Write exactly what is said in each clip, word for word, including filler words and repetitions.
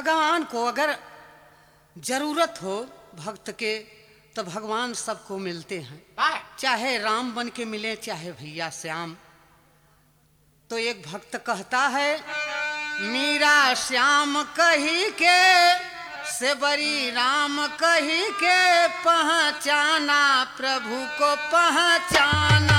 भगवान को अगर जरूरत हो भक्त के तो भगवान सबको मिलते हैं, चाहे राम बन के मिले चाहे भैया श्याम। तो एक भक्त कहता है मीरा श्याम कही के से बरी राम कही के पहचाना प्रभु को पहचाना।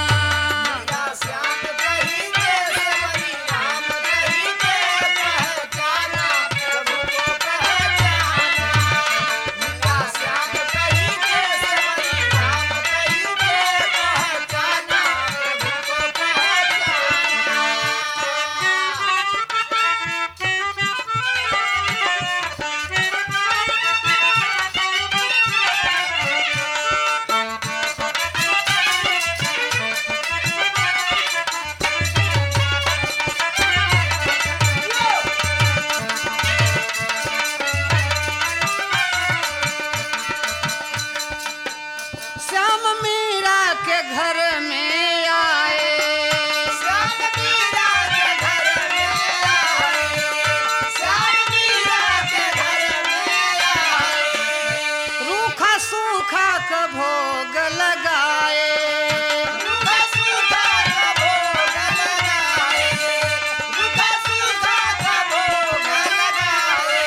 श्याम मीरा के घर में आए, श्याम मीरा के घर में आए, श्याम मीरा के घर में आए। रूखा सूखा का भोग लगाए, रूखा सूखा का भोग लगाए, रूखा सूखा का भोग लगाए।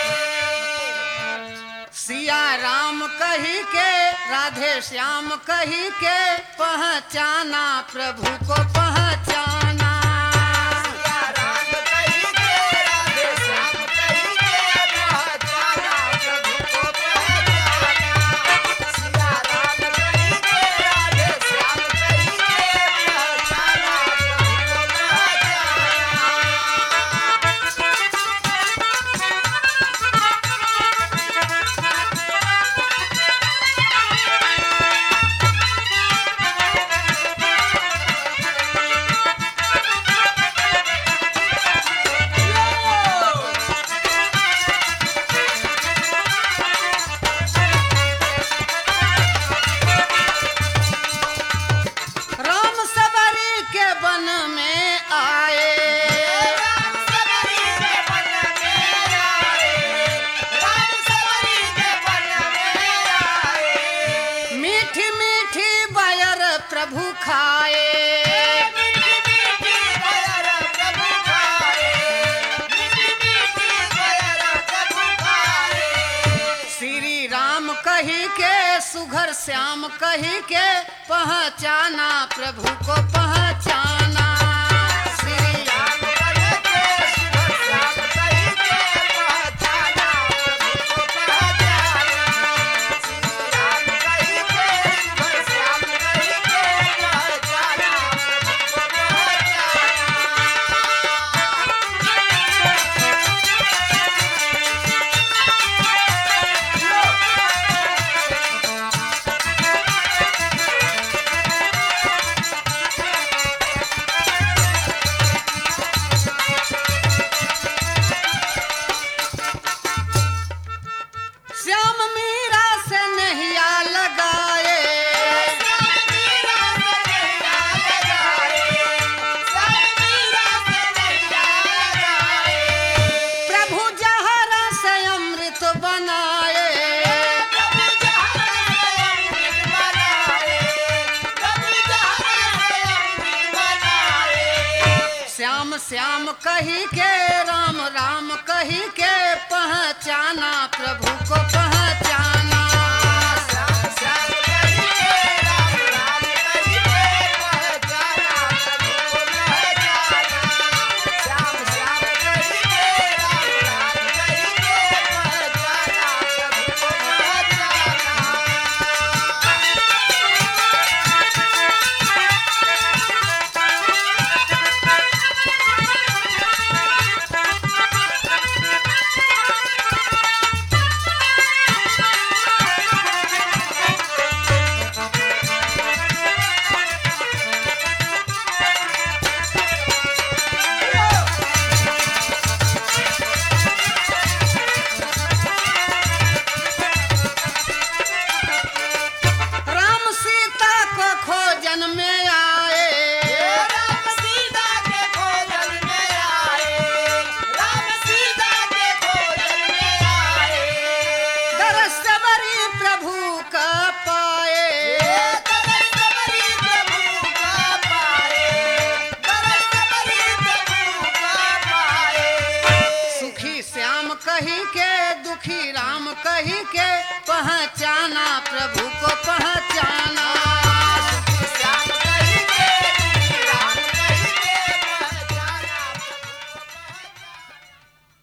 सिया राम कही के राधे श्याम कही के पहचाना प्रभु को पहचाना। सिया राम कही के राधे श्याम कही के पहचाना प्रभु को पहचाना। सिया राम कही के राधे श्याम कही के पहचाना प्रभु को पहचाना। राम सबरी के वन में आए, राम सबरी के वन में आए, राम सबरी के वन में आए। मीठी मीठी बयर प्रभु खाए, मीठी मीठी बयर प्रभु खाए, मीठी मीठी बयर प्रभु खाए। श्री राम कही के सुघर श्याम कही के पहचाना प्रभु को पहचाना। श्री राम कही के सुघर श्याम कही के पहचाना प्रभु को पहचाना। श्री राम कही के सुघर श्याम कही के पहचाना प्रभु को पहचाना। श्याम मीरा से नहिया लगाए, श्याम मीरा से नैया लगाए, श्याम मीरा से नैया लगाए। प्रभु जहरा से अमृत बनाए, प्रभु जहरा से अमृत बनाए, प्रभु जहरा से अमृत बनाए। श्याम श्याम कही के राम राम कही के पहचाना प्रभु को पहचाना। श्याम श्याम कही के राम राम कही के पहचाना प्रभु को पहचाना। श्याम श्याम कही के राम राम कही के पहचाना प्रभु को पहचाना। श्याम सखी राम कही के पहचाना प्रभु को पहचाना